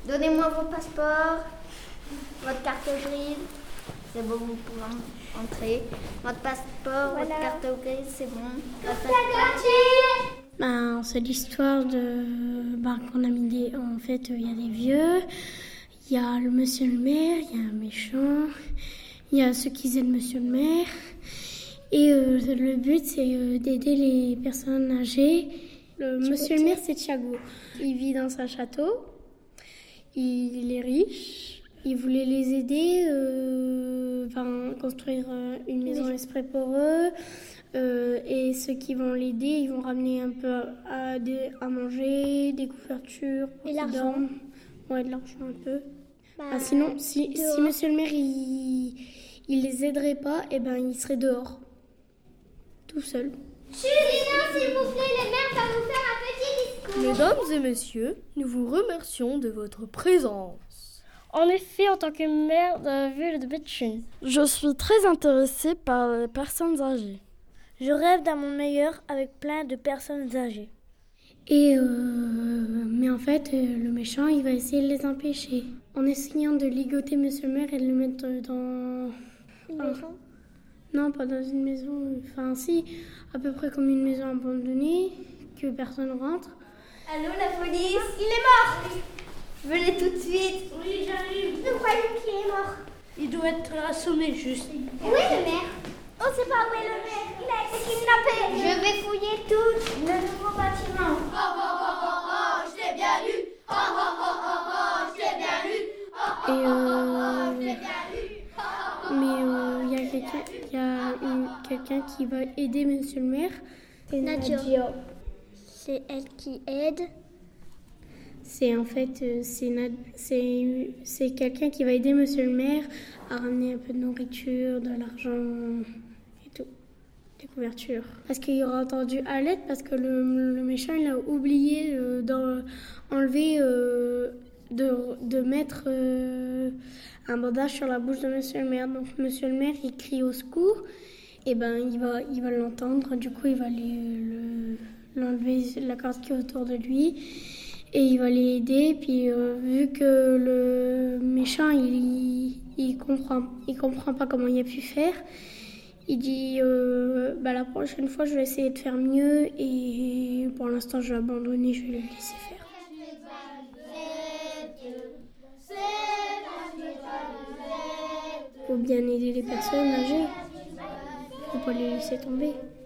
Donnez-moi vos passeports, votre carte grise. C'est bon, vous pouvez entrer. Votre passeport, Voilà. votre carte grise, c'est bon. C'est l'histoire qu'on a mis des... En fait, il y a des vieux, il y a le monsieur le maire, il y a un méchant, il y a ceux qui aident monsieur le maire. Et le but, c'est d'aider les personnes âgées. Monsieur le maire, c'est Thiago. Il vit dans un château, il est riche, il voulait les aider, construire une maison exprès pour eux. Et ceux qui vont l'aider, ils vont ramener un peu à manger, des couvertures. Et l'argent. Ouais, de l'argent un peu. Sinon, si monsieur le maire, il les aiderait pas, il serait dehors. Tout seul. Julien, s'il vous plaît, le maire va vous faire un petit discours. Mesdames et messieurs, nous vous remercions de votre présence. En effet, en tant que maire de la ville de Béthune, Je suis très intéressée par les personnes âgées. je rêve d'un monde meilleur avec plein de personnes âgées. Mais en fait, le méchant, il va essayer de les empêcher. En essayant de ligoter monsieur le maire et de le mettre dans... Une maison ? Non, pas dans une maison. Enfin, si, à peu près comme une maison abandonnée, que personne rentre. Allô, la police? Il est mort. Venez tout de suite. Oui, j'arrive. Nous croyons qu'il est mort. Il doit être assommé juste. Où est le maire? On ne sait pas où est le maire. Il a été kidnappé. Je vais fouiller tout le nouveau bâtiment. Il y a quelqu'un qui va aider monsieur le maire. C'est Nadia. C'est elle qui aide. C'est quelqu'un qui va aider monsieur le maire à ramener un peu de nourriture, de l'argent et tout, des couvertures. Parce qu'il aura entendu Alette, parce que le méchant il a oublié de mettre un bandage sur la bouche de monsieur le maire. Donc monsieur le maire il crie au secours, et il va l'entendre. Du coup il va l'enlever la corde qui est autour de lui. Et il va l'aider, puis vu que le méchant, il comprend pas comment il a pu faire, il dit la prochaine fois je vais essayer de faire mieux, et pour l'instant je vais abandonner, je vais le laisser faire. Faut bien aider les personnes âgées, faut pas les laisser tomber.